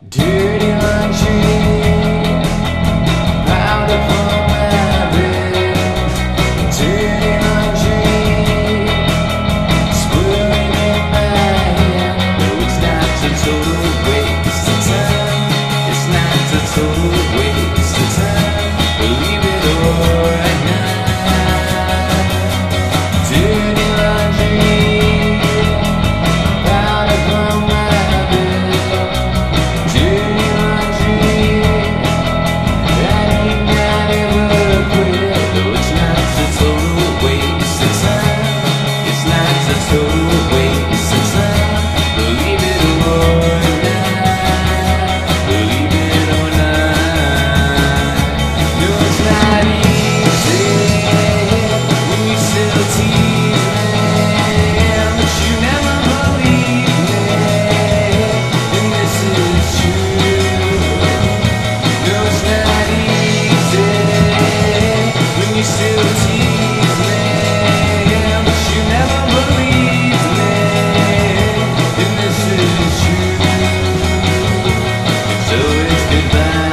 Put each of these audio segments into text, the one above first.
Dirty laundry, piled upon my bed. Dirty laundry, swirling in my hand. No, it's not a total waste of time. It's not a total waste of time. Believe it or not. Dirty laundry, piled upon my bed. Dirty laundry, that ain't got ever quit. No, it's not a total waste of time. It's not a total waste of time. Believe it or not. Believe it or not. No, it's not easy when you still tease me, but you never believe me, and this is true. No, it's not easy when you still tease me, but you never believe me, and this is true. So it's goodbye.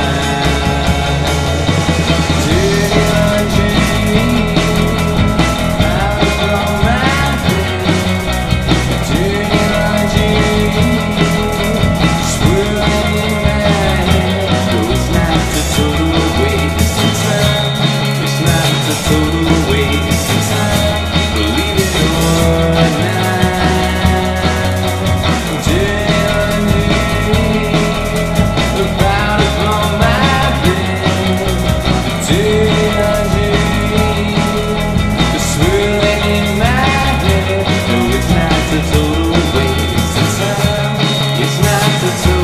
Dirty laundry, out from my bed. Dirty laundry, swirling in my head. No, it's not a total waste of time. It's not a total waste of time. Believe it or not. Dirty laundry, about upon my bed. Dirty laundry, swirling in my head. No, it's not a total waste of time. It's not a total